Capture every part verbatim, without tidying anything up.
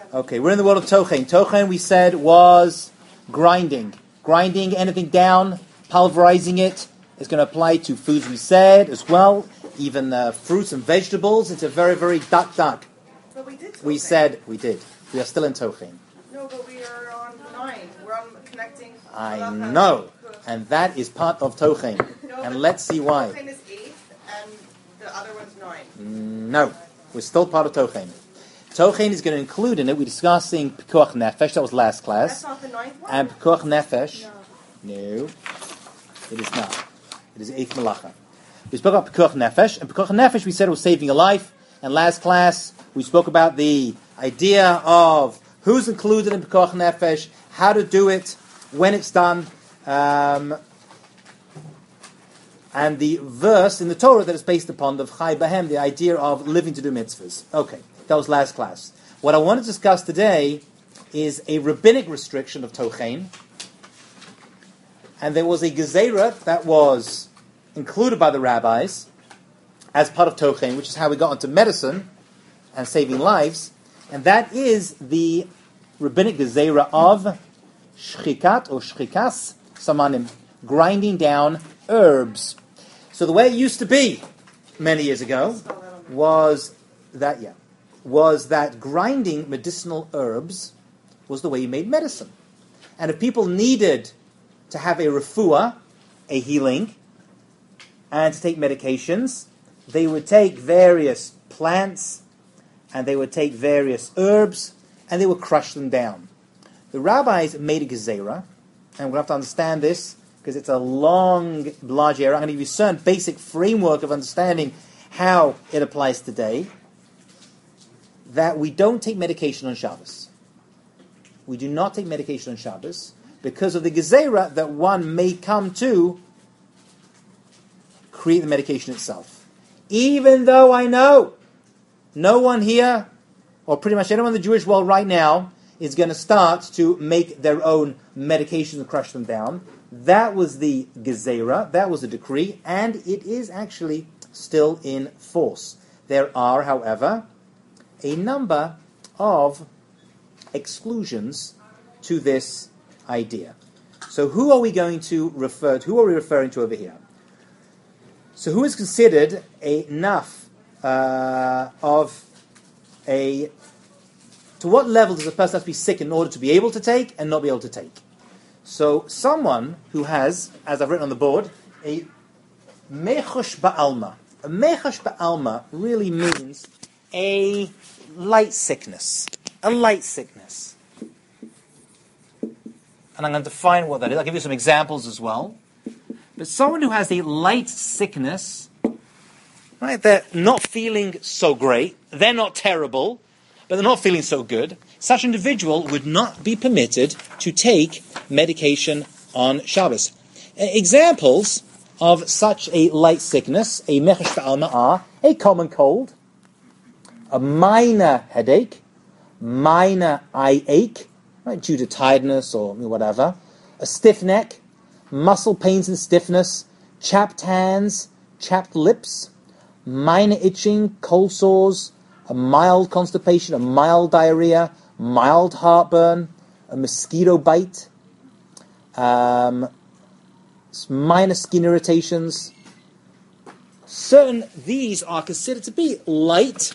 Okay, we're in the world of tochen. Tochen, we said, was grinding. Grinding anything down, pulverizing it. It's going to apply to foods, we said, as well. Even uh, fruits and vegetables. It's a very, very duck duck. But we did tochen. We said, we did. We are still in tochen. No, but we are on nine. We're on connecting. I know. And that is part of tochen. No, and let's see why. Tochen is eight, and the other one's nine. No. We're still part of tochen. Tochen is going to include in it, we're discussing Pekuach Nefesh, that was last class. That's not the ninth one? And Pekuach Nefesh, No. no, it is not. It is the eighth Malacha. We spoke about Pekuach Nefesh, and Pekuach Nefesh we said was saving a life. And last class, we spoke about the idea of who's included in Pekuach Nefesh, how to do it, when it's done, um, and the verse in the Torah that is based upon the Chai Bahem, the idea of living to do mitzvahs. Okay, that was last class. What I want to discuss today is a rabbinic restriction of tochen, and there was a gezerah that was included by the rabbis as part of tochen, which is how we got into medicine and saving lives, and that is the rabbinic gezerah of shchikat or shchikas samanim, grinding down herbs. So the way it used to be many years ago was that, yeah, was that grinding medicinal herbs was the way you made medicine. And if people needed to have a refuah, a healing, and to take medications, they would take various plants, and they would take various herbs, and they would crush them down. The rabbis made a gezerah, and we're going to have to understand this, because it's a long, large area. I'm going to give you a certain basic framework of understanding how it applies today, that we don't take medication on Shabbos. We do not take medication on Shabbos because of the gezerah that one may come to create the medication itself. Even though I know no one here, or pretty much anyone in the Jewish world right now, is going to start to make their own medications and crush them down. That was the gezerah, that was the decree, and it is actually still in force. There are, however, a number of exclusions to this idea. So who are we going to refer to? Who are we referring to over here? So who is considered enough uh, of a... To what level does a person have to be sick in order to be able to take and not be able to take? So someone who has, as I've written on the board, a mechush ba'alma. A mechush ba'alma really means a light sickness. A light sickness. And I'm going to define what that is. I'll give you some examples as well. But someone who has a light sickness, right, they're not feeling so great, they're not terrible, but they're not feeling so good, such an individual would not be permitted to take medication on Shabbos. Examples of such a light sickness, a mechush ba'alma, are a common cold, a minor headache, minor eye ache, right, due to tiredness or whatever, a stiff neck, muscle pains and stiffness, chapped hands, chapped lips, minor itching, cold sores, a mild constipation, a mild diarrhea, mild heartburn, a mosquito bite, um, minor skin irritations. Certain these are considered to be light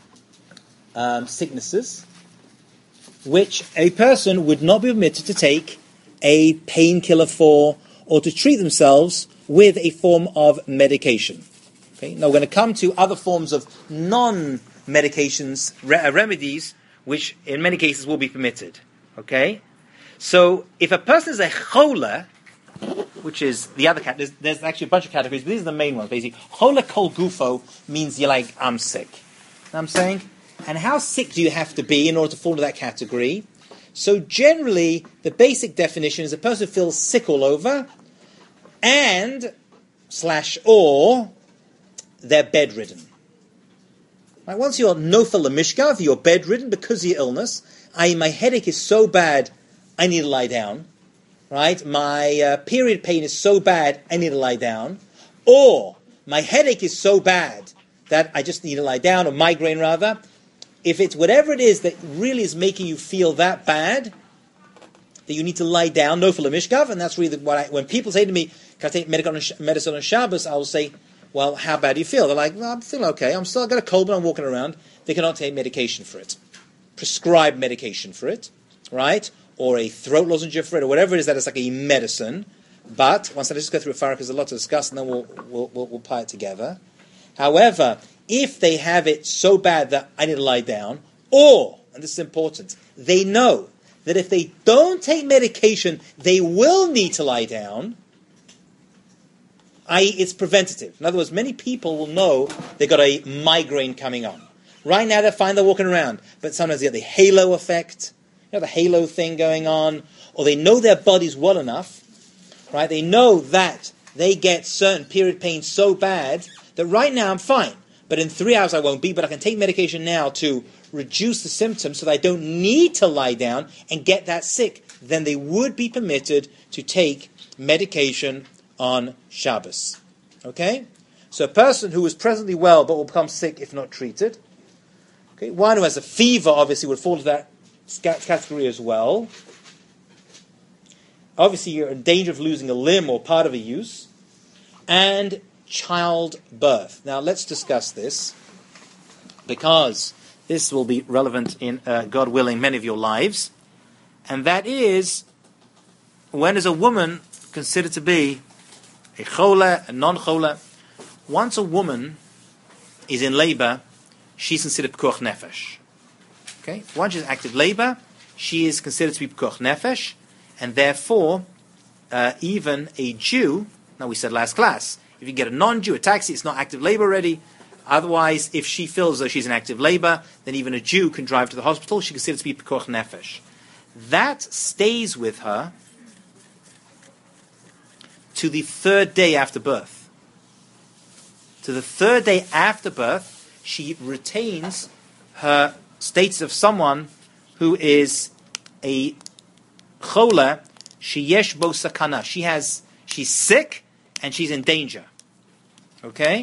um, sicknesses, which a person would not be permitted to take a painkiller for or to treat themselves with a form of medication. Okay? Now we're going to come to other forms of non-medications, re- remedies, which in many cases will be permitted. Okay? So if a person is a chola, which is the other category, there's, there's actually a bunch of categories, but these are the main ones, basically. Chola kol gufo means you're like, I'm sick. You know what I'm saying? And how sick do you have to be in order to fall into that category? So generally, the basic definition is a person who feels sick all over and, slash, or, they're bedridden. Right, once you're nofel lemishkav, you're bedridden because of your illness, I, my headache is so bad, I need to lie down. Right? My uh, period pain is so bad, I need to lie down. Or, my headache is so bad that I just need to lie down, or migraine rather. if it's whatever it is that really is making you feel that bad, that you need to lie down, no for the mishkav, and that's really what I, when people say to me, can I take medicine on Shabbos, I will say, well, how bad do you feel? They're like, well, I'm feeling okay. I'm still I've got a cold, but I'm walking around. They cannot take medication for it. Prescribed medication for it, right? Or a throat lozenge for it, or whatever it is that is like a medicine. But, once I just go through a farah, because there's a lot to discuss, and then we'll, we'll, we'll, we'll pie it together. However, if they have it so bad that I need to lie down, or, and this is important, they know that if they don't take medication, they will need to lie down, that is it's preventative. In other words, many people will know they've got a migraine coming on. Right now they're fine, they're walking around, but sometimes they get the halo effect, you know, the halo thing going on, or they know their bodies well enough, right? They know that they get certain period pain so bad that right now I'm fine, but in three hours I won't be, but I can take medication now to reduce the symptoms so that I don't need to lie down and get that sick. Then they would be permitted to take medication on Shabbos. Okay? So a person who is presently well but will become sick if not treated. Okay? One who has a fever obviously would fall into that category as well. Obviously you're in danger of losing a limb or part of a use. And childbirth. Now let's discuss this, because this will be relevant in, uh, God willing, many of your lives. And that is, when is a woman considered to be a chola, a non-chola? Once a woman is in labor, she's considered pekuach nefesh. Okay? Once she's in active labor, she is considered to be pekuach nefesh, and therefore, uh, even a Jew, now we said last class, if you get a non-Jew, a taxi, it's not active labor already. Otherwise, if she feels that she's in active labor, then even a Jew can drive to the hospital. She considers to be pekuach nefesh. That stays with her to the third day after birth. To the third day after birth, she retains her status of someone who is a chola, sheyesh bo sakana. She has, she's sick and she's in danger. Okay?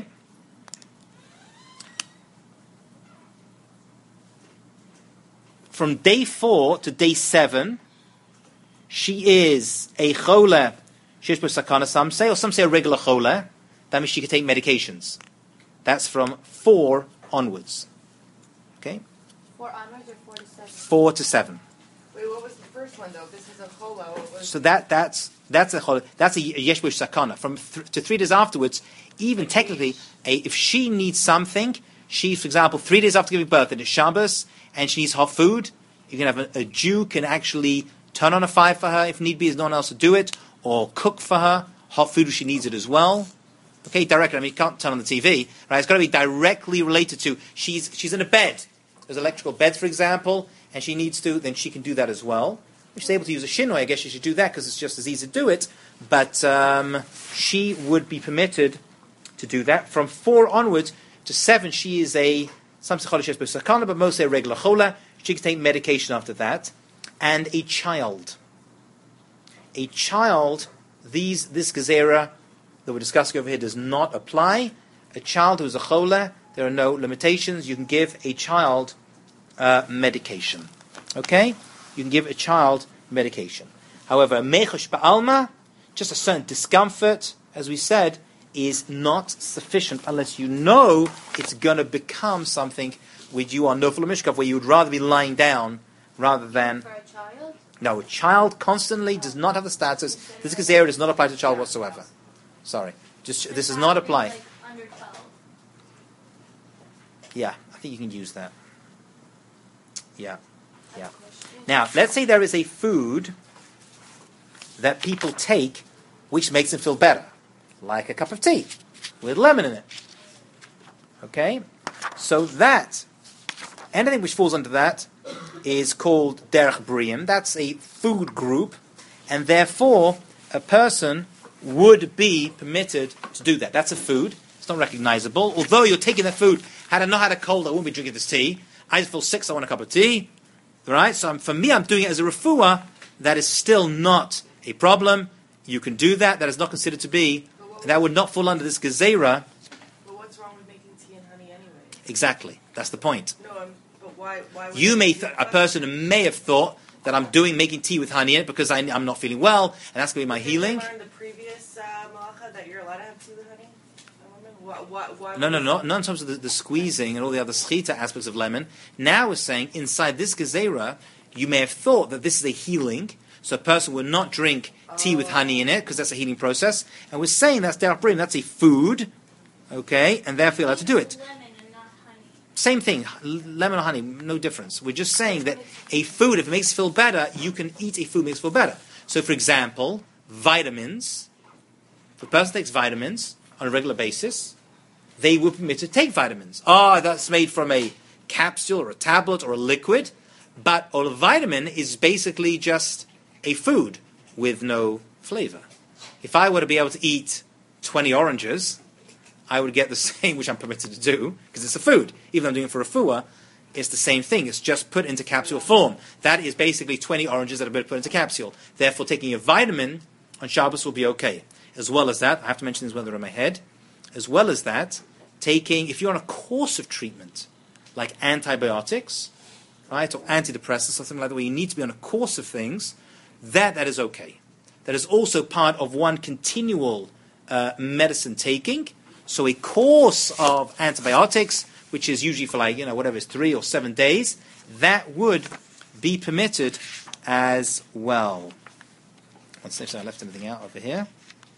From day four to day seven, she is a chola, sheyesh bo sakana, some say, or some say a regular chola. That means she can take medications. That's from four onwards. Okay? Four onwards or four to seven? Four to seven. Wait, what was the first one though? This is a chola. What was So that that's that's a chola. That's a yesh bo sakana. From th- to three days afterwards, even technically, a, if she needs something, she, for example, three days after giving birth, and it's Shabbos, and she needs hot food, you can have a, a Jew can actually turn on a fire for her if need be, there's no one else to do it, or cook for her hot food if she needs it as well. Okay, directly. I mean, you can't turn on the T V, right? It's got to be directly related to she's she's in a bed. There's electrical beds, for example, and she needs to. Then she can do that as well. If she's able to use a shinoi, I guess she should do that because it's just as easy to do it. But um, she would be permitted to do that from four onwards to seven. She is a some psychology has sakana, but mostly a regular chola. She can take medication after that, and a child. A child. These this gezerah that we're discussing over here does not apply. A child who's a chola, there are no limitations. You can give a child uh, medication. Okay? You can give a child medication. However, mechosh ba'alma, just a certain discomfort, as we said, is not sufficient unless you know it's going to become something which you are nofel mishkav, where you would rather be lying down rather than... for a child? No, a child constantly does not have the status. This gezerah does not apply to a child whatsoever. Sorry. Just this does not apply. Like under twelve. Yeah, I think you can use that. Yeah. Yeah. Now, let's say there is a food that people take which makes them feel better. Like a cup of tea with lemon in it. Okay? So that, anything which falls under that is called derech briim. That's a food group. And therefore, a person would be permitted to do that. That's a food. It's not recognizable. Although you're taking that food, had I not had a cold, I wouldn't be drinking this tea. I just feel sick, so I want a cup of tea. Right? So I'm, for me, I'm doing it as a refuah. That is still not a problem. You can do that. That is not considered to be. That would not fall under this gezerah. But what's wrong with making tea and honey anyway? Exactly. That's the point. No, I'm, but why? Why? Would You it may, be th- a flesh? person may have thought that I'm doing making tea with honey in it because I, I'm not feeling well, and that's going to be my Did healing. you learn the previous uh, malacha that you're allowed to have tea with honey? What, what, why No, no, would no, it- not in terms of the, the squeezing and all the other schita aspects of lemon. Now we're saying inside this gezerah, you may have thought that this is a healing, so a person would not drink tea with honey in it because that's a healing process. And we're saying that's derech brim, that's a food, okay, and therefore you're allowed to do it. Lemon and not honey. Same thing, l- lemon or honey, no difference. We're just saying that a food, if it makes you feel better, you can eat a food that makes you feel better. So, for example, vitamins. If a person takes vitamins on a regular basis, they will permit to take vitamins. Ah, that's made from a capsule or a tablet or a liquid, but a vitamin is basically just a food with no flavor. If I were to be able to eat twenty oranges, I would get the same, which I'm permitted to do, because it's a food. Even though I'm doing it for a fuah, it's the same thing. It's just put into capsule form. That is basically twenty oranges that have been put into capsule. Therefore, taking a vitamin on Shabbos will be okay. As well as that, I have to mention this when they're in my head, as well as that, taking, if you're on a course of treatment, like antibiotics, right, or antidepressants, something like that, where you need to be on a course of things, that that is okay. That is also part of one continual uh, medicine taking. So a course of antibiotics, which is usually for like, you know, whatever, it's three or seven days, that would be permitted as well. Let's see if I left anything out over here.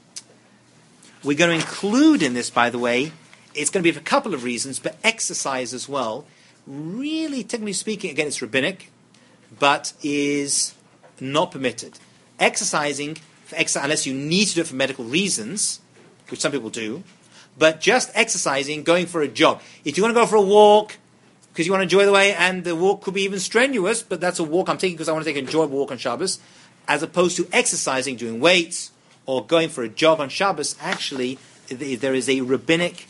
We're going to include in this, by the way, it's going to be for a couple of reasons, but exercise as well. Really, technically speaking, again, it's rabbinic, but is not permitted. Exercising, for ex- unless you need to do it for medical reasons, which some people do, but just exercising, going for a jog. If you want to go for a walk, because you want to enjoy the way, and the walk could be even strenuous, but that's a walk I'm taking because I want to take an enjoyable walk on Shabbos, as opposed to exercising, doing weights, or going for a jog on Shabbos, actually, there is a rabbinic,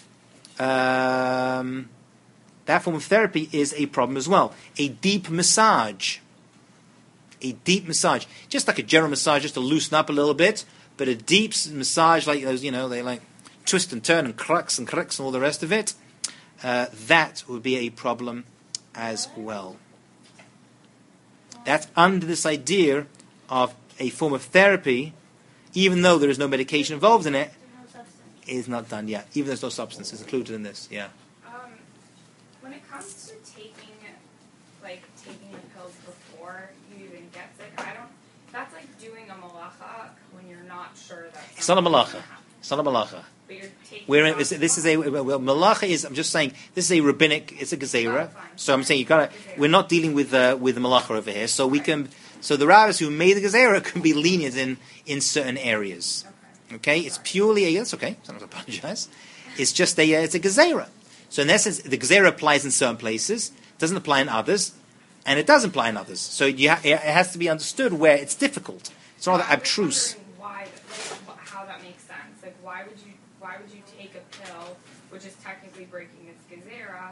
um, that form of therapy is a problem as well. A deep massage. A deep massage. Just like a general massage, just to loosen up a little bit, but a deep massage, like those, you know, they like twist and turn and crux and crux and all the rest of it, uh, that would be a problem as well. That's under this idea of a form of therapy, even though there is no medication involved in it, is not done yet. Even though there's no substance is included in this. Yeah. Um, when it comes to taking, like taking the pills before you even get sick, I don't. That's like doing a malacha when you're not sure that. It's not a malacha. It's not a malacha. But you're taking. We're in, this, this is a well, malacha is. I'm just saying this is a rabbinic. It's a gezerah. Oh, so I'm saying you gotta. We're not dealing with uh, with the malacha over here. So we can. So the rabbis who made the gezerah can be lenient in in certain areas. Okay. Okay, it's purely a. That's okay. I don't apologize. It's just a. Uh, it's a gezerah. So in essence, the gezerah applies in certain places, doesn't apply in others, and it does apply in others. So you ha- it has to be understood where it's difficult. It's not I'm abstruse. just wondering why, like, how that makes sense. Like, why would you, why would you take a pill, which is technically breaking its gezerah,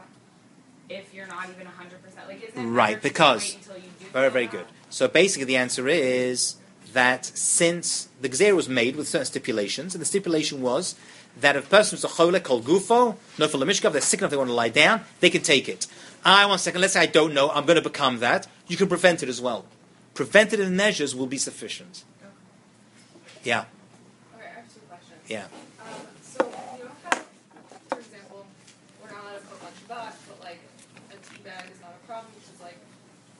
if you're not even one hundred percent? Like, isn't it Right, better to because- wait until you do Very, feel very that? good. So basically the answer is that since the gezerah was made with certain stipulations, and the stipulation was that if a person is a cholek called gufo, no for lemishkav, they're sick enough they want to lie down, they can take it. I, one second, let's say I don't know, I'm going to become that, you can prevent it as well. Preventative measures will be sufficient. Okay. Yeah, Okay, I have two questions. yeah. Um, so, you know how, for example, we're not allowed to cook on Shabbat, but like a tea bag is not a problem, which is like,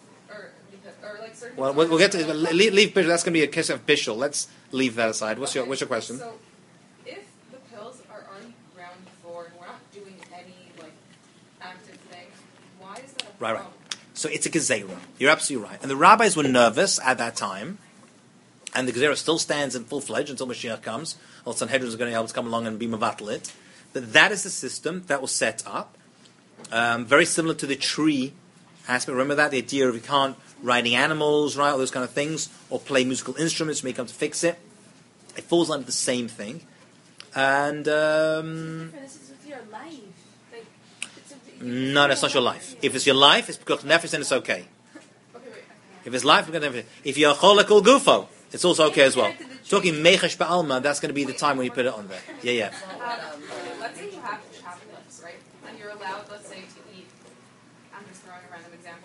or because, or like certain. Well, we'll, we'll get to leave, leave Bishul. That's going to be a case of Bishul. Let's leave that aside. What's your Okay, What's your question? So, if the pills are already ground before and we're not doing any like active thing, why is that a Right, problem? right. So it's a gezerah. You're absolutely right. And the rabbis were nervous at that time, and the gezerah still stands in full fledged until Mashiach comes. Or Sanhedrin is going to be able to come along and be mevatel it. But that is the system that was set up, um, very similar to the tree aspect. Remember that the idea of you can't riding animals, right, all those kind of things, or play musical instruments. You may come to fix it. It falls under the same thing, and. Um, This is with your life. Like, it's a, No, that's not your life. If it's your life, it's because nefesh, then it's okay. Okay, wait. If it's life, it's nefesh. If you're cholek ul gufo, it's also okay as well. Talking mechesh ba'alma, that's going to be the time when you put it on there. Yeah, yeah. Um, let's say you have chopsticks, right? And you're allowed, let's say, to eat. I'm just throwing a random example.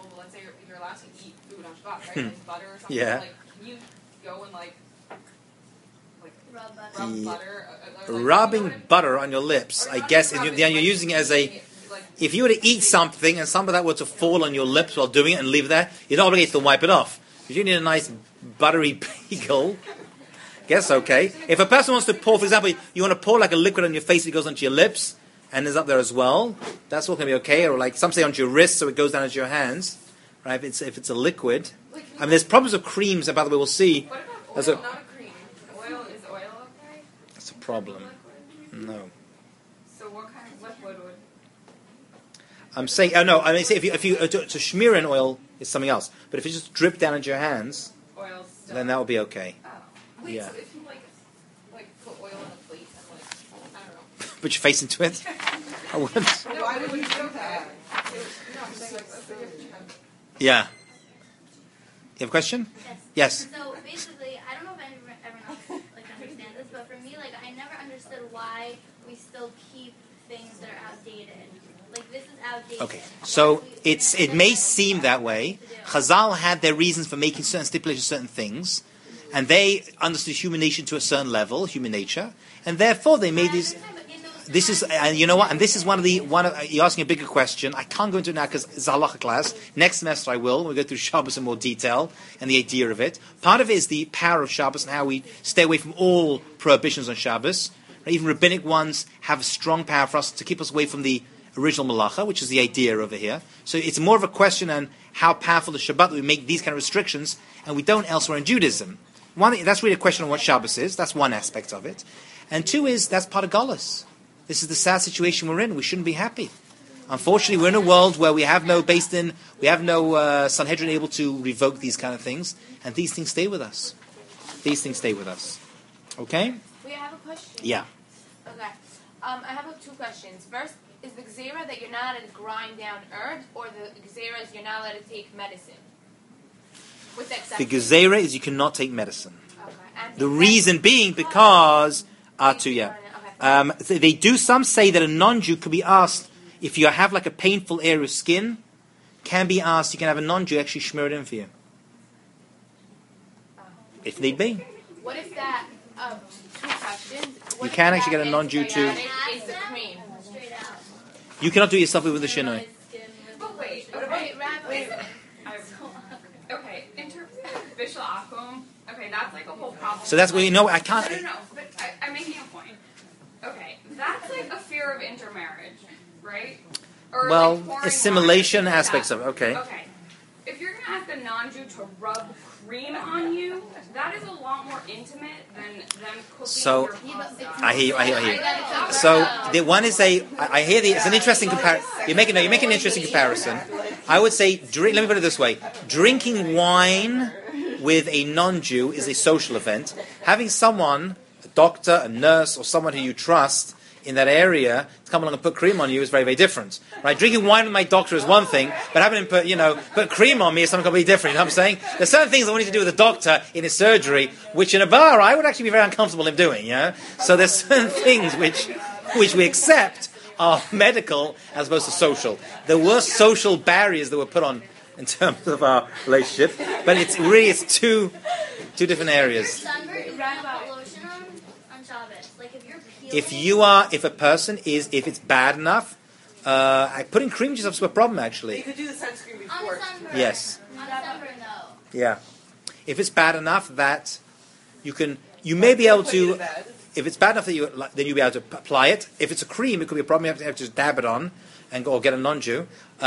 allowed to eat food on Shabbat, right? Like butter or something. Yeah. Like, can you go and like, like Rub butter. rub Ye- butter? Uh, uh, like, Rubbing you know what I mean? butter on your lips, Or I not guess, even and you, rub then it, you're like, using it as a. making it, like, If you were to eat something and some of that were to fall on your lips while doing it and leave it there, you're not obligated to wipe it off. If you need a nice buttery bagel, guess okay. If a person wants to pour, for example, you want to pour like a liquid on your face, it goes onto your lips and is up there as well. That's all going to be okay. Or like some say onto your wrist, so it goes down into your hands. Right? If it's if it's a liquid. Like, I mean, there's problems with creams. And by the way, we'll see. what about oil? There's a- Not a cream. Oil is oil okay? That's a problem. Liquid? No. So what kind of liquid would? I'm saying, oh no, I mean, say if you, if you, uh, to, to smear in oil is something else. But if you just drip down into your hands, Oil still. then that will be okay. Oh. Wait, Yeah. so if you like, like put oil on a plate and like, I don't know. Put your face into it. I wouldn't. No, why would you do that? No, I'm saying like, that's the gift you have. Yeah. You have a question? Yes. Yes. So basically, I don't know if anyone, everyone else like understands this, but for me, like I never understood why we still keep things that are outdated. Like this is outdated. Okay. Why So do we- it's it may seem that way. Chazal had their reasons for making certain stipulations, certain things, and they understood human nature to a certain level, human nature, and therefore they made these. This is, and you know what? And this is one of the one. Of, you're asking a bigger question. I can't go into it now because it's a halacha class. Next semester I will. We'll go through Shabbos in more detail and the idea of it. Part of it is the power of Shabbos and how we stay away from all prohibitions on Shabbos. Even rabbinic ones have a strong power for us to keep us away from the original malacha, which is the idea over here. So it's more of a question on how powerful the Shabbat that we make these kind of restrictions, and we don't elsewhere in Judaism. One, that's really a question on what Shabbos is. That's one aspect of it. And two is, that's part of Golus. This is the sad situation we're in. We shouldn't be happy. Unfortunately, we're in a world where we have no based in, we have no uh, Sanhedrin able to revoke these kind of things, and these things stay with us. These things stay with us. Okay? We have a question. Yeah. Okay. Um, I have two questions. First, is the gzera that you're not allowed to grind down herbs, or the gzera is you're not allowed to take medicine? With the The exception. gezerah is you cannot take medicine. Okay. And The reason being because, uh, to, yeah. Um, th- they do, some say that a non-Jew could be asked, if you have like a painful area of skin, can be asked, you can have a non-Jew actually smear it in for you. If need be. What if that? Um, two questions. What You if can that actually get a non-Jew to- antibiotic is the cream? Straight out. You cannot do it yourself with the shinoi. But wait, What okay, about Rabbi? wait. Okay, in terms of Bishul Akum, okay, that's like a whole problem. So that's where you know, I No, can't, no, no, but I, I'm making a point. Okay, that's like a fear of intermarriage, right? Or well, like pouring assimilation wine, aspects that. of it, okay. Okay, if you're gonna ask a non-Jew to rub cream on you, that is a lot more intimate than them cooking So, your pasta. I hear you, I hear you, I hear you. I- So the one is a. I I hear the. It's an interesting comparison. You're making. No, you're making an interesting comparison. I would say. Drink, let me put it this way: drinking wine with a non-Jew is a social event. Having someone, a doctor, a nurse, or someone who you trust in that area to come along and put cream on you is very, very different. Right? Drinking wine with my doctor is one thing, but having him put, you know, put cream on me is something completely different. You know what I'm saying? There's certain things I want you to do with a doctor in his surgery, which in a bar I would actually be very uncomfortable in doing. Yeah. So there's certain things which, which we accept are medical as opposed to social. There were social barriers that were put on in terms of our relationship, but it's really it's two, two different areas. Sunburn, you can put lotion on on Shabbos. Like if you're peeling. If you are, if a person is, if it's bad enough, uh, I- putting cream is a problem You actually. could do the sunscreen on before. a sunburn. Yes. On a sunburn though. Yeah. If it's bad enough that you can, you may be able Put you to. to bed. If it's bad enough that you, then you'll be able to p- apply it. If it's a cream, it could be a problem. You have to, have to just dab it on, and go, or get a non-Jew.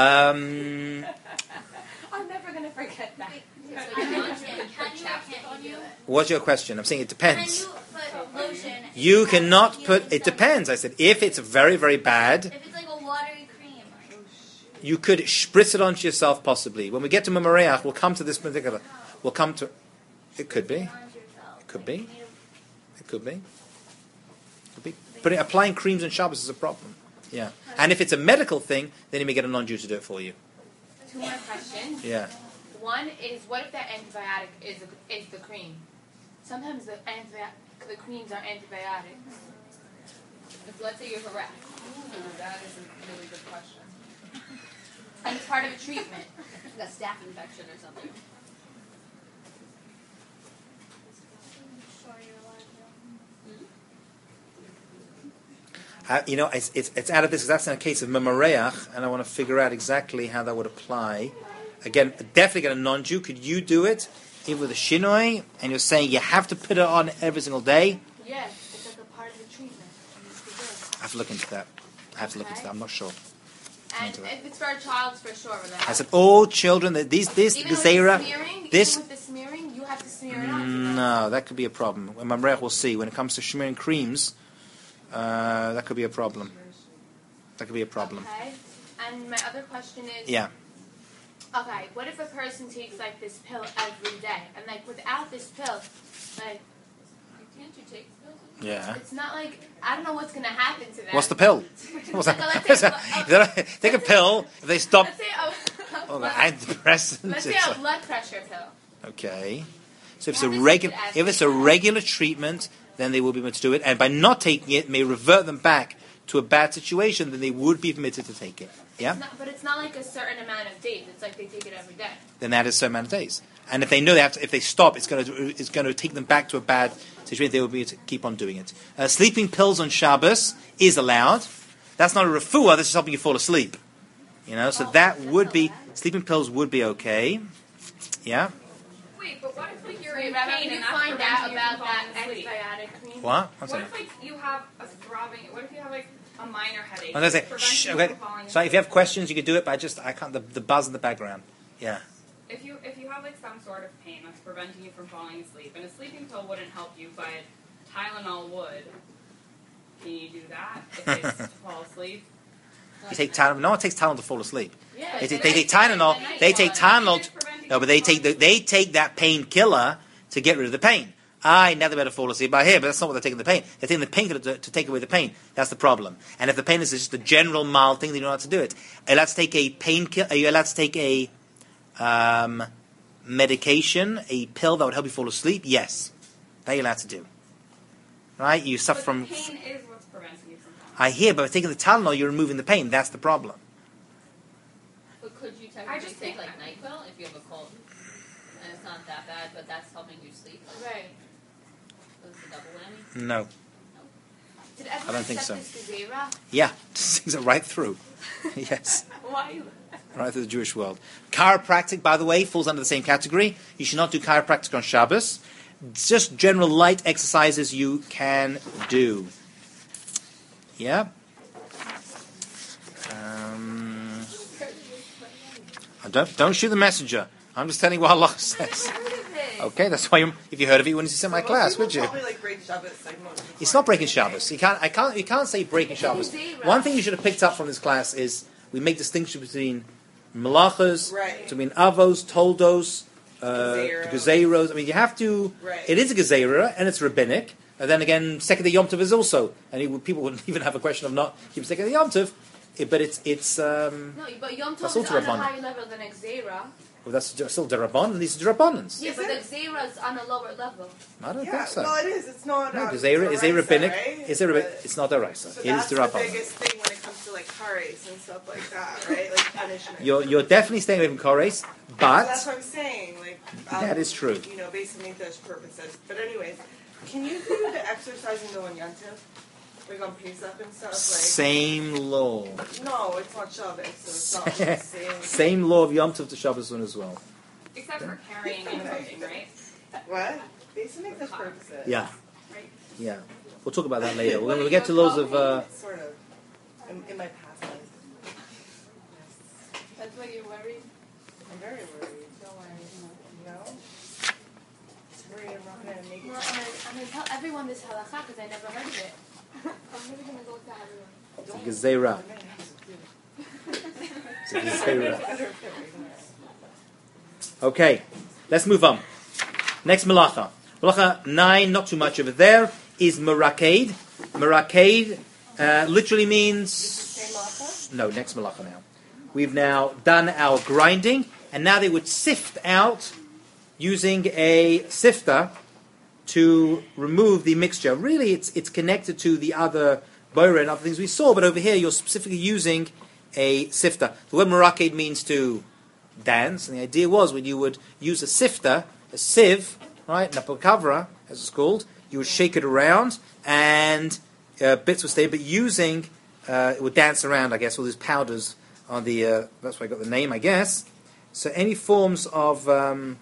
Um, I'm never gonna forget that. Wait, so can you, can you or can't you do it? what's your question? I'm saying it Can depends. you put lotion? You and cannot peeling put. It sunburn? depends. I said if it's very, very bad, If it's like a watery cream. you could spritz it onto yourself possibly. When we get to Mamareach, we'll come to this particular. We'll come to. It could be. Onto yourself. Could Like, be. you need It could be. Could be. But applying creams on Shabbos is a problem. Yeah. And if it's a medical thing, then you may get a non-Jew to do it for you. Two more questions. Yeah. One is, what if that antibiotic is is the cream? Sometimes the antibiotic, the creams are antibiotics. If, let's say you're correct. Ooh, that is a really good question. and it's part of a treatment. Like a staph infection or something. Uh, you know, it's, it's, it's out of this because that's in a case of memareach, and I want to figure out exactly how that would apply. Again, definitely get a non-Jew. Could you do it, even with a shinoi, and you're saying you have to put it on every single day? Yes, it's like a part of the treatment. I have to look into that. I have to look Okay. into that. I'm not sure. And if it's for a child, it's for sure. I said all children. That these this even the with Zera, the smearing, this even with the smearing, you have to smear it on. no, that could be a problem. When Mamrech will see when it comes to smearing creams, uh, that could be a problem. That could be a problem. Okay. And my other question is. Yeah. Okay, what if a person takes like this pill every day, and like without this pill, like Can't you take pills? Yeah. it's not like I don't know what's gonna happen to them. What's the pill? What's Like, that? let's say a- If they take a pill. If they stop. Let's say a, a Oh, the blood, antidepressants. let's say it's a like- blood pressure pill. Okay. So if it's How a does regular, it act? if it's a regular treatment, then they will be permitted to do it, and by not taking it, may revert them back to a bad situation. Then they would be permitted to take it. Yeah. It's not, but it's not like a certain amount of days. It's like they take it every day. Then that is so amount of days. And if they know they have to, if they stop, it's going to it's going to take them back to a bad situation. They will be able to keep on doing it. Uh, sleeping pills on Shabbos is allowed. That's not a refuah. This is helping you fall asleep. You know, so that would be sleeping pills would be okay. Yeah. Wait, but what if like you're Wait, in Rabbi, pain can you and that's find preventing out you about from that falling asleep? antibiotic cream? What? What's What that? if like you have a throbbing? What if you have like a minor headache? I'm going to say, Preventing shh, you okay. from falling So if asleep? you have questions, you can do it, but I just I can't. The, the buzz in the background. Yeah. If you if you have like some sort of pain that's preventing you from falling asleep, and a sleeping pill wouldn't help you, but Tylenol would. Can you do that if it's to fall asleep? You take Tylenol. No one takes Tylenol to fall asleep. Yeah, They it's take, a they nice- take Tylenol. it's a nice They take one. Tylenol. It's preventing No, you but they from take the, falling they take that painkiller to get rid of the pain. I never better fall asleep by here, but that's not what they're taking the pain. They're taking the painkiller to, to take away the pain. That's the problem. And if the pain is just a general mild thing, they don't know how to do it. Are you allowed to take a painkiller? Are you allowed to take a um, medication, a pill that would help you fall asleep? Yes, that you're allowed to do. Right? You suffer But from. the pain is what's preventing you from falling. I hear, but by taking the Tylenol, you're removing the pain. That's the problem. But could you I technically just take think like that- NyQuil if you have a cold? And it's not that bad, but that's helping you sleep. Right. So it's a double whammy. No. Did everyone I don't think accept so. this Gezerah? Yeah, things are right through. Yes. Why? Right through the Jewish world. Chiropractic, by the way, falls under the same category. You should not do chiropractic on Shabbos. Just general light exercises you can do. Yeah. Um, don't don't shoot the messenger. I'm just telling you what Allah says. Okay, that's why. You, if you heard of it, you wouldn't sit in my Most class, people would you? Probably like break Shabbos, like most people It's not are. breaking Shabbos. You can't. I can't. You can't say breaking Shabbos. One thing you should have picked up from this class is we make distinction between malachas, Right. between avos, toldos, uh, Gezeiros. gezeiros. I mean, you have to. Right. It is a gezeira and it's rabbinic. And then again, second day Yom Tov is also. And it, would- people wouldn't even have a question of not keeping second day Yom Tov. It, but it's it's. Um, No, but Yom That's Tov is also on a Rabbanan. higher level than a Gezerah. well, that's still derabban, and these are derabbanans. Yeah, Is but the it? Gezerah is on a lower level. I don't Yeah, think so. well, it is. It's not. no, um, gezeira is a Doraisa, rabbinic. right? Is a rabbinic. But- It's not deraisa. So It is that's the derabban. biggest thing when it comes to like kares and stuff like that, right? Like punishment. You're you're definitely staying away from kores, So but. that's what I'm saying. Like um, That is true. You know, based on English purposes. But anyways, can you do the exercising though on Yantiv? Like on Pesach and stuff? Like Same law. no, it's not Shabbos, so it's not the same. Same law of Yom Tov to Shabbos one as well. Except for carrying and something, right? What? Based on English purposes. Yeah, Right. yeah. We'll talk about that later. When we get to those of. Uh, Sort of. In, in my past life. Yes. That's why you're worried. I'm very worried. Don't worry. You know? Worried I'm not gonna make Well, it. I'm gonna, I'm gonna tell everyone this halakha because I never heard of it. I'm really gonna go to everyone. it's a gezerah. It's a gezerah. Okay, let's move on. Next malacha. Malacha nine, not too much over there, is meraked. Meraked uh, literally means. Same malacha? No, next malacha now. We've now done our grinding, and now they would sift out using a sifter to remove the mixture. Really, it's it's connected to the other boira and other things we saw, but over here you're specifically using a sifter. The word meraked means to dance, and the idea was when you would use a sifter, a sieve, right, napokavra, as it's called, you would shake it around, and uh, bits would stay, but using, uh, it would dance around, I guess, all these powders on the, uh, that's why I got the name, I guess. So any forms of um,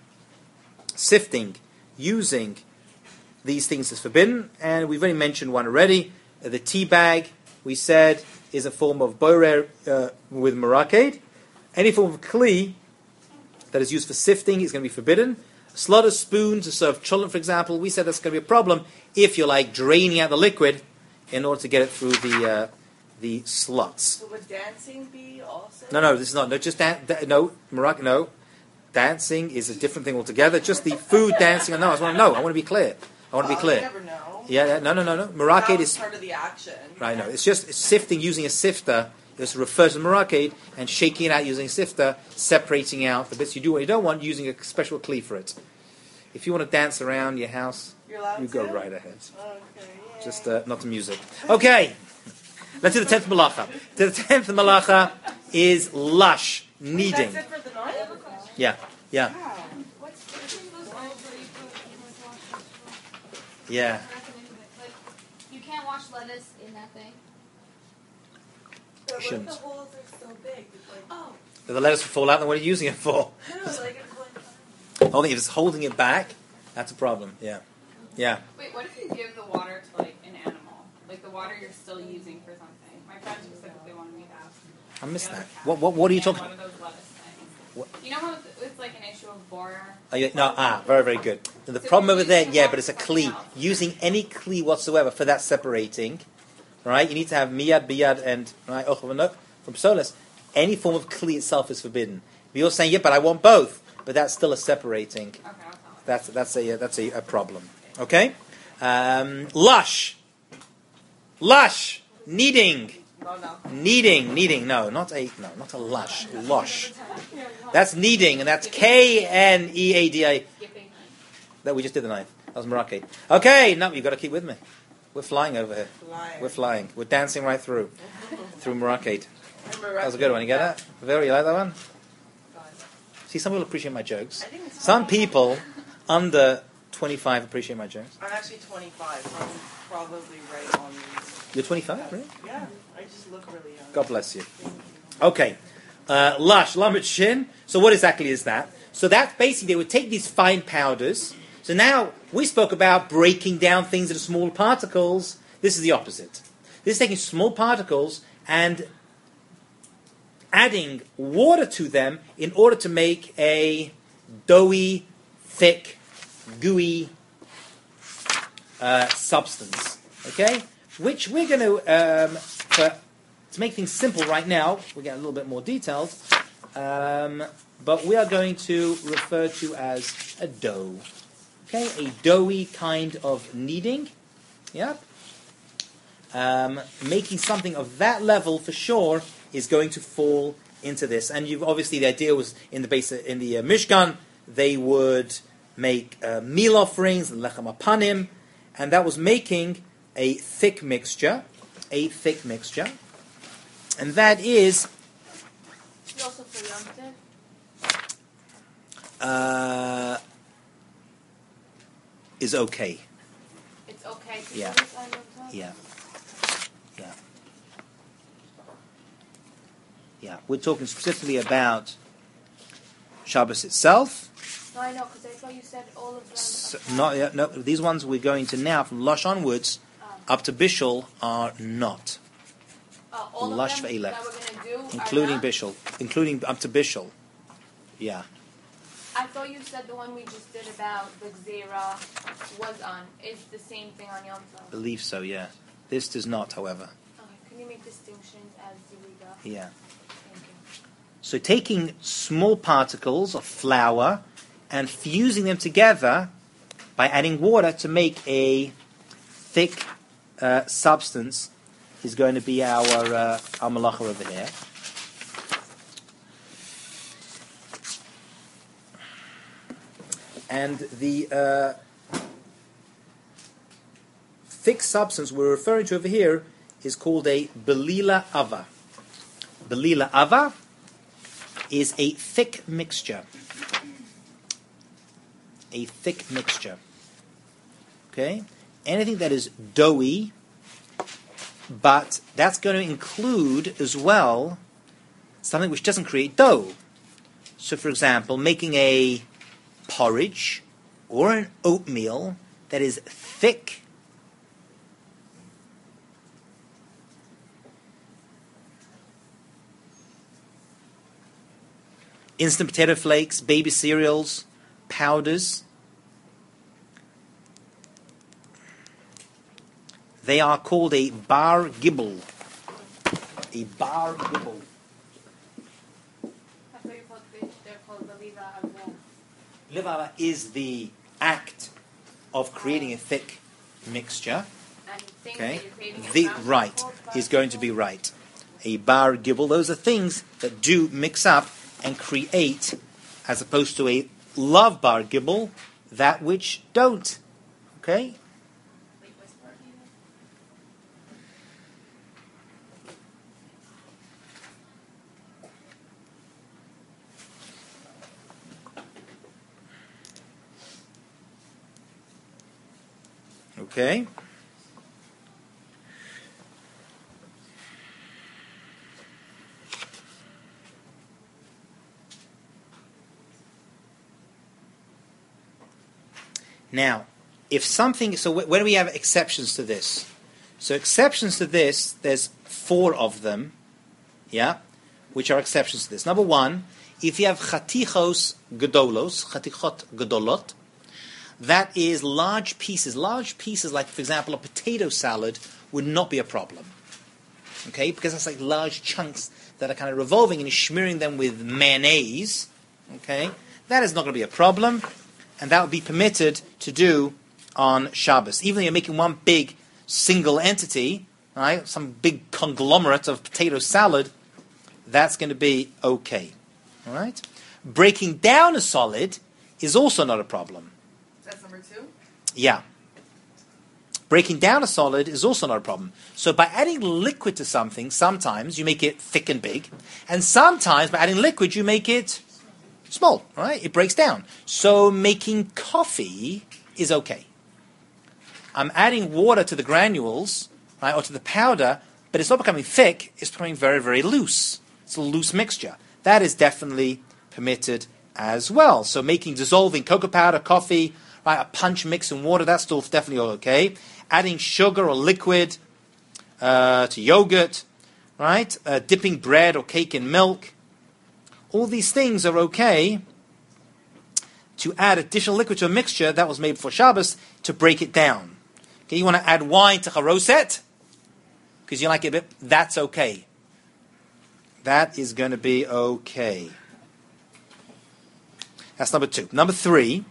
sifting using these things is forbidden, and we've already mentioned one already. Uh, the tea bag, we said, is a form of borer uh, with meraked. Any form of kli that is used for sifting is going to be forbidden. Slaughter spoon to serve cholent, for example, we said that's going to be a problem if you're like draining out the liquid in order to get it through the uh, the slots. So would dancing be also? No, no, this is not. No, just dan- da- no, merak- no. Dancing is a different thing altogether. Just the food dancing. No, I want to know. I want to be clear. I want to be Well, clear. You never know. Yeah, yeah, no, no, no, no. That Meraked was is part of the action. right. No, it's just sifting using a sifter. It's referred to meraked, and shaking it out using a sifter, separating out the bits you do what you don't want, using a special kli for it. If you want to dance around your house, You're allowed you go to? right ahead. Okay, yay. Just uh, not the music. Okay, let's do the tenth malacha. The tenth malacha is lush, kneading. That's it for the night? Yeah, yeah, What's what's those items where you put you want to wash it? yeah. Like, you can't wash lettuce in that thing. But what if Shouldn't. the holes are so big? It's like, oh, If the lettuce will fall out, then what are you using it for? no, like it's like, Only if it's holding it back, that's a problem. Yeah, yeah. Wait, what if you give the water to like an animal? Like the water you're still using for something. My friend specifically wanted me to ask. I missed the other that. cat. What, what, what are you And talking One about? of those lettuce things. What? You know how it's, it's like an issue of borer? Oh, yeah, no, ah, very, very good. And the problem over there, yeah, but it's a kli. Using any kli whatsoever for that separating, right? You need to have miyad, biyad, and right, ochavanoch from psolas. Any form of kli itself is forbidden. But you're saying, yeah, but I want both. But that's still a separating. Okay, I'll tell her. That's that's a that's a, a problem. Okay, um, lush, lush, kneading, no, no. kneading, kneading. No, not a no, not a lush, lush. That's kneading, and that's K N E A D I. Skipping. That we just did the ninth. That was meraked. Okay, no, you've got to keep with me. We're flying over here. Flying. We're flying. We're dancing right through through meraked. Remember That was a good one. You get that? Very, you like that one? God. See, some people appreciate my jokes. I think it's Some funny. people under twenty-five appreciate my jokes. I'm actually twenty-five, so I'm probably right on these. You're twenty-five, really? Yeah, I just look really young. God bless you. Thank you. Okay. Uh, lush, lamet shin. So what exactly is that? So that's basically, they would take these fine powders. So now, we spoke about breaking down things into small particles. This is the opposite. This is taking small particles and adding water to them in order to make a doughy, thick, gooey uh, substance. Okay? Which we're going to, um, for, to make things simple right now, we'll get a little bit more detailed, um, but we are going to refer to as a dough. Okay? A doughy kind of kneading. Yep. Um, making something of that level for sure is going to fall into this. And you've obviously, the idea was in the base in the uh, Mishkan, they would make uh, meal offerings, lechem apanim, and that was making a thick mixture, a thick mixture, and that is Also for Yom Tov? uh, is okay. It's okay to Yeah. do this on Yom Tov? Yeah, yeah, yeah. We're talking specifically about Shabbos itself. No, I know, because I thought you said all of them. So, apply. not yet, no, these ones we're going to now, from Lush onwards, Oh. up to Bishul, are not. Uh, all Lush of them ve'ilech. that we're going to do Including are not? Bishul. Including up to Bishul. Yeah. I thought you said the one we just did about the Gzera was on. Is the same thing on Yom Tov. Believe so, yeah. This does not, however. Okay, can you make distinctions as you go? Yeah. Thank you. So taking small particles of flour and fusing them together by adding water to make a thick uh, substance is going to be our uh, our malacha over here. And the uh, thick substance we're referring to over here is called a belila ava. Belila ava is a thick mixture. A thick mixture. Okay? Anything that is doughy, but that's going to include as well something which doesn't create dough. So, for example, making a porridge or an oatmeal that is thick, instant potato flakes, baby cereals, powders, they are called a bar gibel. A bar gibel. They're called the Liva Avon. Livava is the act of creating a thick mixture. And things Okay, that you're creating the are right is going to be right. A bar gibel. Those are things that do mix up and create, as opposed to a love bar gibel, that which don't. Okay. Okay. Now, if something, so wh- where do we have exceptions to this? So exceptions to this, there's four of them, yeah, which are exceptions to this. Number one, if you have chatichos gedolos, chatichot gedolot, that is large pieces. Large pieces, like, for example, a potato salad, would not be a problem. Okay? Because that's like large chunks that are kind of revolving and you're smearing them with mayonnaise. Okay? That is not going to be a problem. And that would be permitted to do on Shabbos. Even though you're making one big single entity, right? Some big conglomerate of potato salad, that's going to be okay. All right? Breaking down a solid is also not a problem. That's number two? Yeah. Breaking down a solid is also not a problem. So by adding liquid to something, sometimes you make it thick and big, and sometimes by adding liquid you make it small, right? It breaks down. So making coffee is okay. I'm adding water to the granules, right, or to the powder, but it's not becoming thick, it's becoming very, very loose. It's a loose mixture. That is definitely permitted as well. So making dissolving cocoa powder, coffee, right, a punch mix in water, that's still definitely okay. Adding sugar or liquid uh, to yogurt, right? Uh, dipping bread or cake in milk. All these things are okay to add additional liquid to a mixture that was made for Shabbos to break it down. Okay, you want to add wine to charoset because you like it a bit, that's okay. That is going to be okay. That's number two. Number three,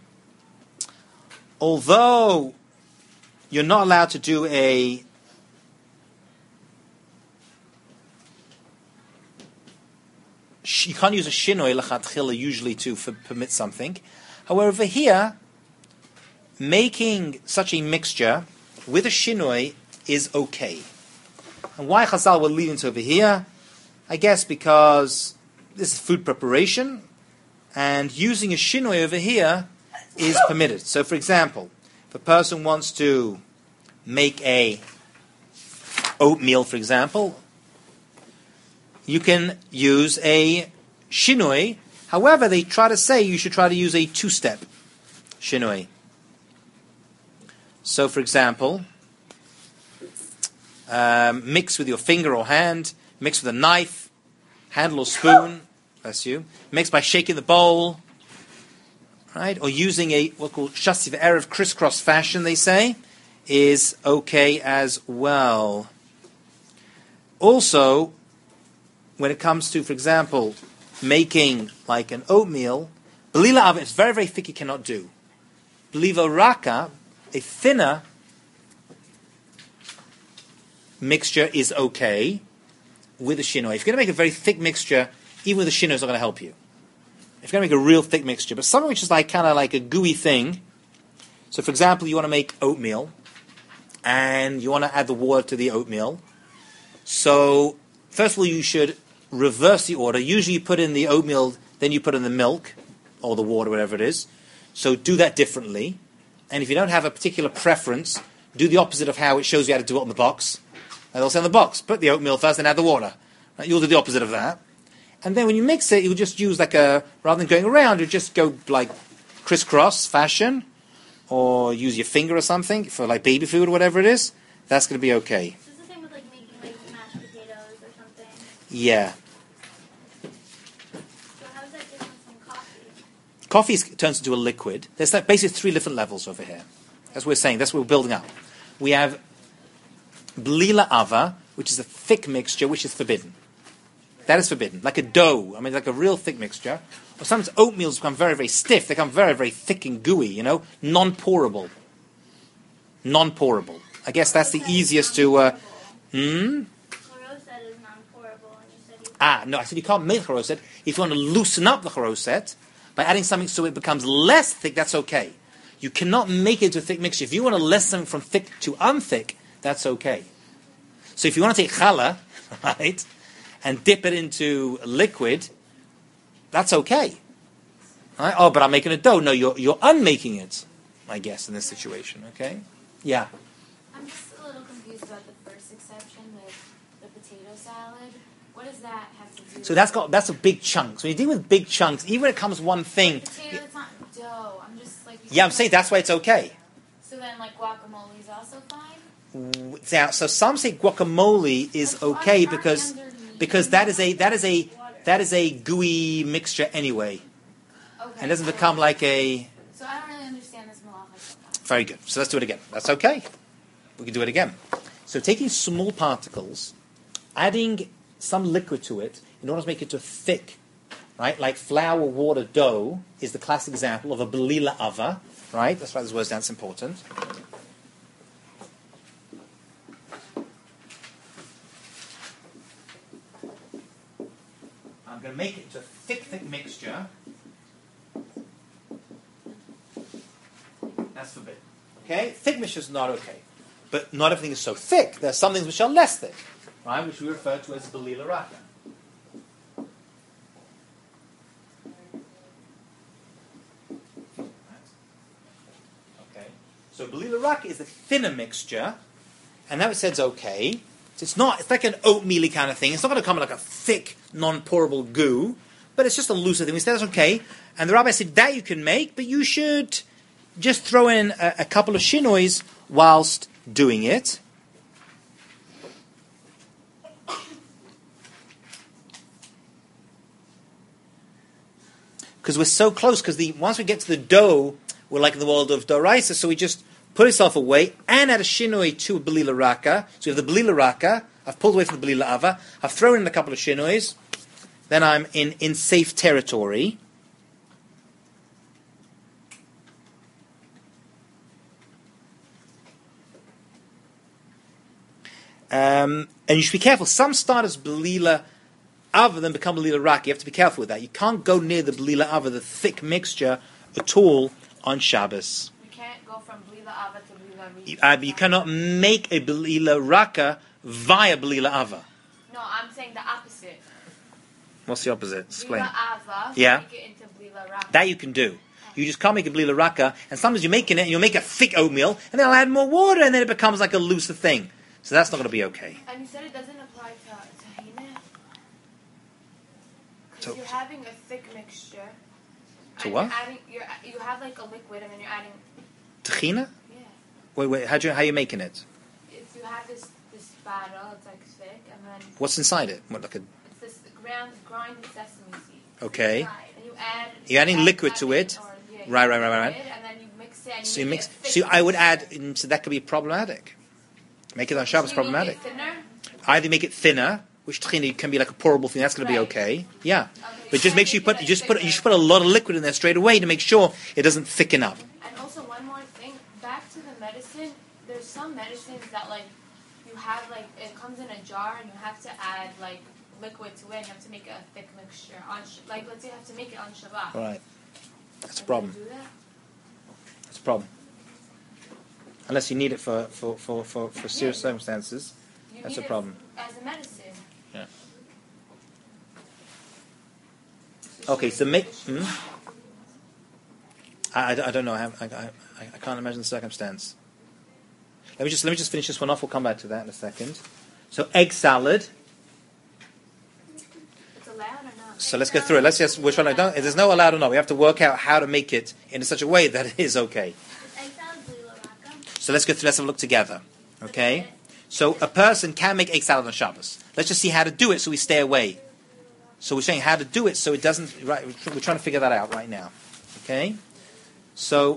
although you're not allowed to do a you can't use a shinoi lechatchila usually to for, permit something. However, here, making such a mixture with a shinoi is okay. And why Chazal will lead into over here? I guess because this is food preparation, and using a shinoi over here is permitted. So, for example, if a person wants to make a oatmeal, for example, you can use a shinoi. However, they try to say you should try to use a two-step shinoi. So, for example, um, mix with your finger or hand, mix with a knife, handle or spoon, bless you, mix by shaking the bowl, right? Or using a what called shasi v'erev crisscross fashion, they say, is okay as well. Also, when it comes to, for example, making like an oatmeal, belila ava is very, very thick, you cannot do. Beliva raka, a thinner mixture is okay with a shinoi. If you're going to make a very thick mixture, even with a shinoi, it's not going to help you. If you're going to make a real thick mixture, but something which is like kind of like a gooey thing. So, for example, you want to make oatmeal, and you want to add the water to the oatmeal. So, first of all, you should reverse the order. Usually you put in the oatmeal, then you put in the milk, or the water, whatever it is. So do that differently. And if you don't have a particular preference, do the opposite of how it shows you how to do it on the box. And they'll say on the box, put the oatmeal first and add the water. Right? You'll do the opposite of that. And then when you mix it, you'll just use like a, rather than going around, you just go like crisscross fashion, or use your finger or something for like baby food or whatever it is. That's going to be okay. Is this the same with like making like mashed potatoes or something? Yeah. So how is that different from coffee? Coffee is, turns into a liquid. There's like basically three different levels over here. That's what we're saying. That's what we're building up. We have blila ava, which is a thick mixture, which is forbidden. That is forbidden. Like a dough. I mean, like a real thick mixture. Or sometimes oatmeals become very, very stiff. They become very, very thick and gooey, you know? Non-pourable. Non-pourable. I guess that's the easiest to... Uh, hmm? Charoset is non-pourable, and you said you... Ah, no, I said you can't make charoset. If you want to loosen up the charoset by adding something so it becomes less thick, that's okay. You cannot make it into a thick mixture. If you want to lessen something from thick to unthick, that's okay. So if you want to take challah, right, and dip it into liquid, that's okay. Right? Oh, but I'm making a dough. No, you're you're unmaking it, I guess, in this situation, okay? Yeah. I'm just a little confused about the first exception with the potato salad. What does that have to do? So that's got that's a big chunk. So when you deal with big chunks, even when it comes one thing. Potato, it's not dough. I'm just like. Yeah, I'm saying that's why it's okay. So then, like guacamole is also fine. Now, so some say guacamole is okay because because that is a that is a that is a gooey mixture anyway, Okay. and it doesn't become like a. So I don't really understand this malacha so much. Very good. So let's do it again. That's okay. We can do it again. So taking small particles, adding some liquid to it in order to make it to thick, right? Like flour, water, dough is the classic example of a belila ava, right? That's why this word's that's important. I'm going to make it into a thick, thick mixture. That's forbidden. Okay? Thick mixture is not okay. But not everything is so thick. There are some things which are less thick, right? Which we refer to as belila raka. Okay. So belila raka is the thinner mixture, and that said is okay. So it's not, it's like an oatmeal kind of thing. It's not going to come like a thick, non-pourable goo, but it's just a looser thing. We said that's okay. And the rabbi said that you can make, but you should just throw in a, a couple of shinois whilst doing it. Because we're so close, because the once we get to the dough, we're like in the world of doraisa, so we just put itself away and add a shinoi to a belila raka. So we have the belila raka, I've pulled away from the belila ava, I've thrown in a couple of shinois, then I'm in, in safe territory. Um, and you should be careful. Some start as belila ava, then become belila raka. You have to be careful with that. You can't go near the belila ava, the thick mixture, at all on Shabbos. You can't go from blila ava to blila You, rika. uh, you cannot make a belila raka via belila ava. No, I'm saying the opposite. What's the opposite? Explain. Blila ava. Yeah. Make it into blila raka. That you can do. You just can't make a belila raka, and sometimes you're making it, and you'll make a thick oatmeal, and then I'll add more water, and then it becomes like a looser thing. So that's not going to be okay. And you said it doesn't apply to tahina? Because So- you're having a thick mixture. To and what? You're adding, you're, you have like a liquid and then you're adding... Tahina? Yeah. Wait, wait. How do you, how are you making it? If you have this, this batter, it's like thick, and then... What's inside it? What, like a It's this ground, grinded sesame seed. okay. And you add... You're adding add liquid to lemon it. or, yeah, you Right, add right, right, right, right. liquid, And then you mix it and So you you make mix. it a thick So I would add. mixture. mm, So that could be problematic. Make it on Shabbos So you make problematic. it thinner? Either make it thinner, which tahina can be like a pourable thing. That's going to be Right. okay. Yeah. Okay, But just you make sure you make put it you just put you thicker. should put a lot of liquid in there straight away to make sure it doesn't thicken up. And also one more thing, back to the medicine, there's some medicines that like you have like it comes in a jar and you have to add like liquid to it and you have to make a thick mixture on sh- like let's say you have to make it on Shabbat. Right. That's a Can problem. you do that? That's a problem. Unless you need it for for for for, for serious Yeah. circumstances. You That's need a problem. it as a medicine. Okay, so make. Hmm? I, I, I don't know. I, have, I, I I can't imagine the circumstance. Let me just let me just finish this one off. We'll come back to that in a second. So egg salad. It's allowed or not? So let's go through it. Let's just which one I don't. There's no allowed or not. We have to work out how to make it in such a way that it is okay. Is egg salad blue raka? So let's go through. Let's have a look together. Okay. So a person can make egg salad on Shabbos. Let's just see how to do it so we stay away. So we're saying how to do it so it doesn't. Right. We're trying to figure that out right now. Okay. So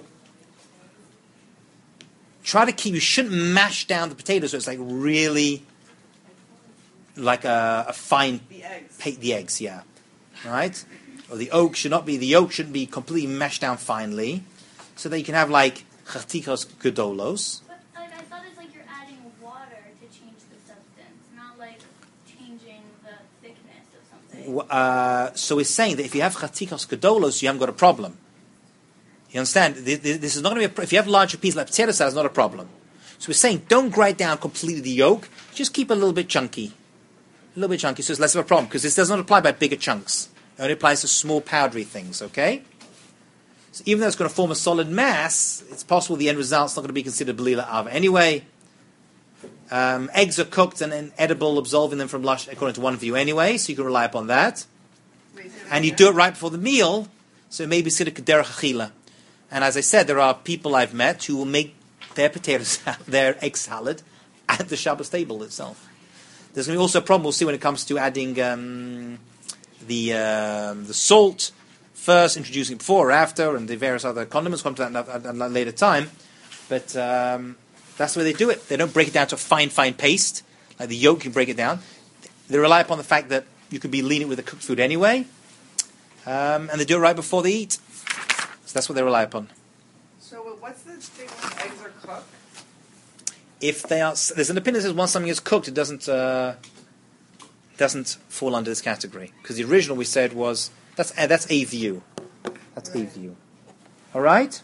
try to keep. You shouldn't mash down the potatoes so it's like really like a, a fine. The eggs. Pa- the eggs, yeah. Right. Or the yolk should not be. The yolk shouldn't be completely mashed down finely, so that you can have like chatikos gedolos. But like I thought it's like you're adding water to change the substance, not like changing the thickness of something. Uh, so we're saying that if you have chatikos gedolos, you haven't got a problem. You understand? This, this is not going to be a pro- if you have larger pieces like potato salad, it's not a problem. So we're saying don't grind down completely the yolk, just keep it a little bit chunky, a little bit chunky, so it's less of a problem because this does not apply by bigger chunks. It only applies to small powdery things. Okay. So even though it's going to form a solid mass, it's possible the end result's not going to be considered belila ava anyway. Um, eggs are cooked and, and edible, absolving them from lush according to one view anyway, so you can rely upon that. And you do it right before the meal, so it may be considered kederach achila. And as I said, there are people I've met who will make their potato salad, their egg salad, at the Shabbos table itself. There's going to be also a problem we'll see when it comes to adding um, the um, the salt first, introducing it before or after, and the various other condiments. We'll come to that at a later time. But um, that's the way they do it. They don't break it down to a fine, fine paste like the yolk. You break it down. They rely upon the fact that you can be lenient with the cooked food anyway, um, and they do it right before they eat. So that's what they rely upon. So what's the thing when eggs are cooked? If they are, there's an opinion that says once something is cooked, it doesn't uh, doesn't fall under this category because the original we said was that's uh, that's a view, that's right. a view. All right.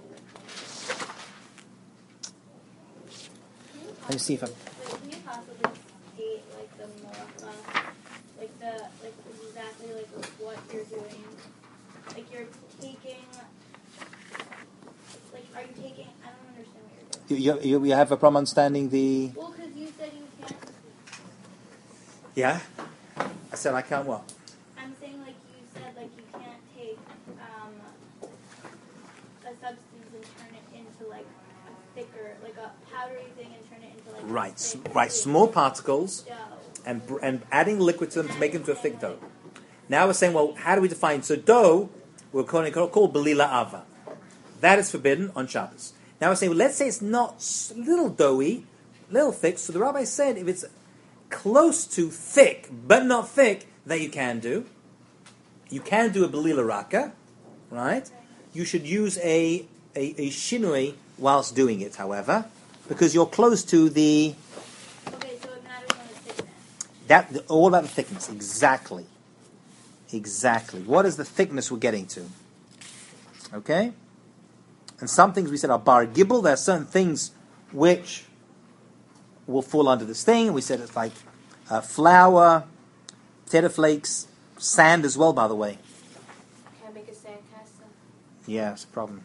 Let me see if I. Can you possibly state like the malacha, like the like exactly like what you're doing? Like you're taking, like are you taking? I don't understand what you're doing. You, you, you have a problem understanding the. Well, because you said you can't. Yeah. I said I can't what? I'm saying like you said like you can't take um, a substance and turn it into like a thicker, like a powdery thing and turn it into like Right, a s- thick right. Small particles, dough. and br- and adding liquid to them to make them into a thick dough. Now we're saying, well, how do we define? So dough, we're calling it called belila ava. That is forbidden on Shabbos. Now we're saying, well, let's say it's not s- little doughy, little thick. So the rabbi said, if it's close to thick but not thick, that you can do. You can do a belila raka, right? You should use a a, a shinui whilst doing it, however, because you're close to the. Okay, so it matters on the thickness. That the, all about the thickness, exactly, exactly. What is the thickness we're getting to? Okay, and some things we said are bar gibel. There are certain things which will fall under this thing. We said it's like uh, flour, potato flakes, sand as well. By the way, Can I make a sandcastle? yeah, it's a problem.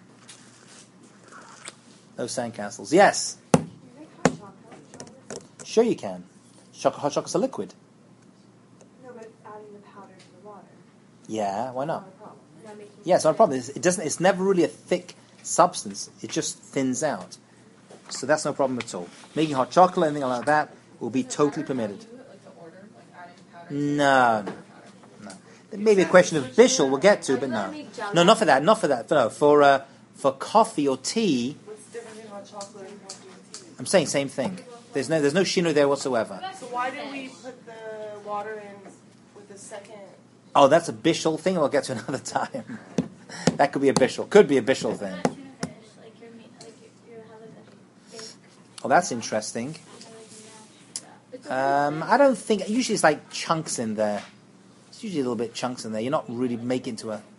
Those sandcastles, yes, Can you make hot chocolate? sure you can. Chocolate, hot chocolate's a liquid. No, but adding the powder to the water. Yeah, why not? Not a problem. Not making Yeah, it's not a problem. It's, it doesn't. It's never really a thick substance. It just thins out. So that's no problem at all. Making hot chocolate, anything like that, will be totally permitted. Do it like the order, like adding powder. No, no, no. There may be a question of bishul. We'll get to, but no, no, not for that. Not for that. No, for uh, for coffee or tea. What's the difference between hot chocolate and coffee and tea? I'm saying same thing. There's no there's no shinu there whatsoever. So why did we put the water in with the second? Oh, that's a bishul thing. We'll get to another time. That could be a bishul. Could be a bishul It's thing. not tuna fish, like you're meat, like you you have like a thick, Oh, that's interesting. like mashed stuff. Um, I don't think. Usually it's like chunks in there. It's usually a little bit chunks in there. You're not really making to a. Like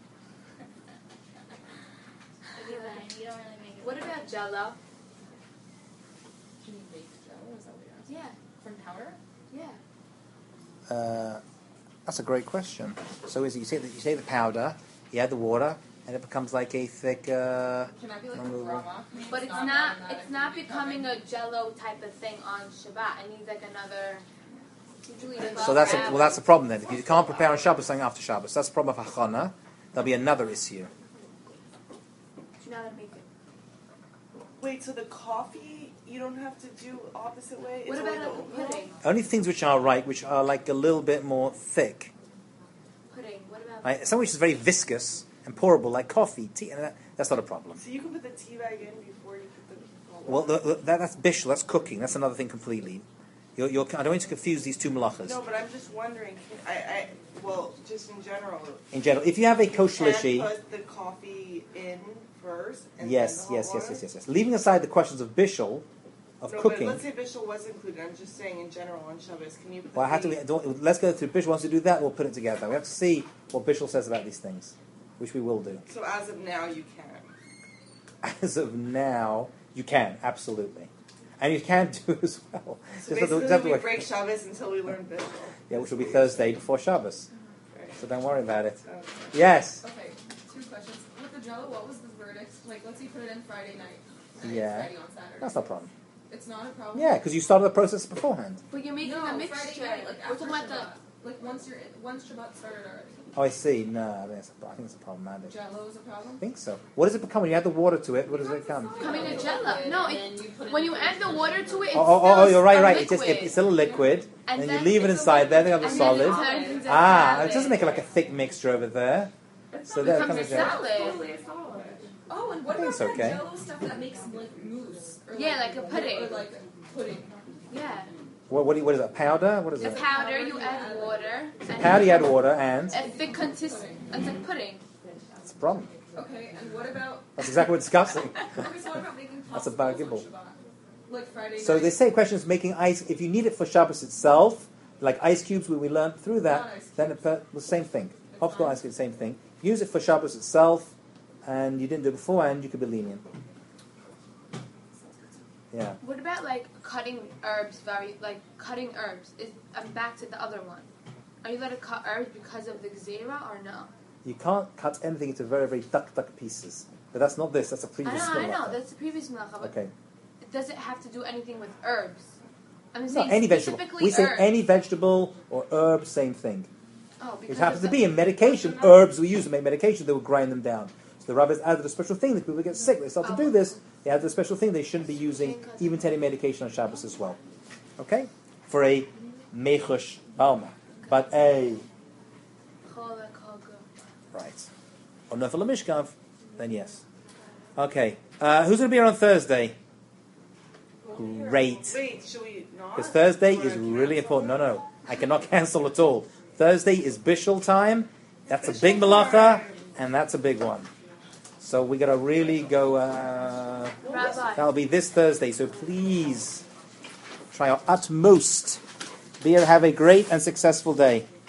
you're right, you don't really make it. What about Jello? Can you make dough? Is that what you're asking? Yeah, From powder? yeah. Uh, That's a great question. So is it, you say that you say the powder, you add the water, and it becomes like a thick. Uh, Can that be like a removal. brama? But it's not. It's not becoming a Jello type of thing on Shabbat. It needs like another. Usually so that's a, well, that's the problem then. If you can't prepare on Shabbos, something after Shabbos, that's the problem of hachana. There'll be another issue. You know how to make it. Wait, so the coffee you don't have to do opposite way? What It's about only like the a oatmeal? pudding? Only things which are right, which are like a little bit more thick. Pudding. What about? Right? Something which is very viscous and pourable, like coffee, tea, and that, that's not a problem. So you can put the tea bag in before you put the. Well, the, the, that, that's bishul, that's cooking. That's another thing completely. You're, you're, I don't want you to confuse these two malachas. No, but I'm just wondering. Can, I, I, well, just in general. In general, if you have a Can koshlishi, put the coffee in first. And yes, then the hot yes, yes, water? yes, yes, yes. Leaving aside the questions of bishul, of no, cooking. But let's say bishul was included. I'm just saying in general on Shabbos. Can you put Well, I have the to. Don't, let's go through bishul. Once we do that, we'll put it together. We have to see what bishul says about these things, which we will do. So as of now, you can. As of now, you can absolutely, and you can do as well. So Just have to- basically, have to we work- break Shabbos until we learn bishul. Yeah, which will be Thursday before Shabbos. Right. So don't worry about it. Okay. Yes. Okay, two questions. With the Jello, what was the verdict? Like, let's say you put it in Friday night. And Yeah. It's ready on Saturday. That's no problem. It's not a problem. Yeah, because you started the process beforehand. But you're making No, a Friday mixture. night, like We're after talking about Shabbat. Like once you're in, once Shabbat started already. Oh, I see. No, I think it's, I think it's problematic. Jello is a problem. I think so. What does it become when you add the water to it? What does it become? the coming to Jello. No, it, when you add the water to it, it's Oh, oh, oh, still you're right, a right. It's liquid. just it, it's still a liquid, and, And you then leave it it's a inside there. They have liquid, the and then solid. it turns into Ah, salad. it doesn't make it like a thick mixture over there. So there it becomes comes a out. salad. Totally a solid. Oh, and what I think about it's that okay. Jello stuff that makes like mousse? Or Yeah, like a pudding. Or like pudding. Yeah. What, what, do you, what is that? Powder? What is The it? powder, you add water. and Powder, you add water, and A thick consist. It's like pudding. that's a problem. Okay, and what about? That's exactly what we're discussing. Okay, so what about making That's a popsicles bad on gibble. Shabbat? Like Friday So night. they say question is making ice. If you need it for Shabbos itself, like ice cubes, where we learned through that, Not ice then it, the same thing. It's Popsicle fine. ice cube, same thing. Use it for Shabbos itself, and you didn't do it beforehand, you could be lenient. Yeah. What about like cutting herbs? Very like cutting herbs. Is I'm back to the other one. Are you allowed to cut herbs because of the gzera or no? You can't cut anything into very, very duck duck pieces. But that's not this. That's a I previous know, I know. malacha. That's the previous malacha. But Okay. does it have to do anything with herbs? I'm No, saying any vegetable. specifically We say herbs. any vegetable or herb, same thing. Oh, It because happens of to the- be in medication. Herbs we use to make medication, they will grind them down. So the rabbis added a special thing that people get sick. They start to do this. They added a special thing they shouldn't be using, even to any medication on Shabbos as well. Okay? For a mechush balma. But a, Cholak, holga. right. Or nefel mishkav, then yes. Okay. Uh, who's going to be here on Thursday? Great. Wait, should we not? Because Thursday Wanna is really cancel? important. No, no. I cannot cancel at all. Thursday is bishul time. That's a Bishul big malacha, time. and that's a big one. So we got to really go. Uh, Rabbi. that'll be this Thursday. So please try our utmost. Be have a great and successful day.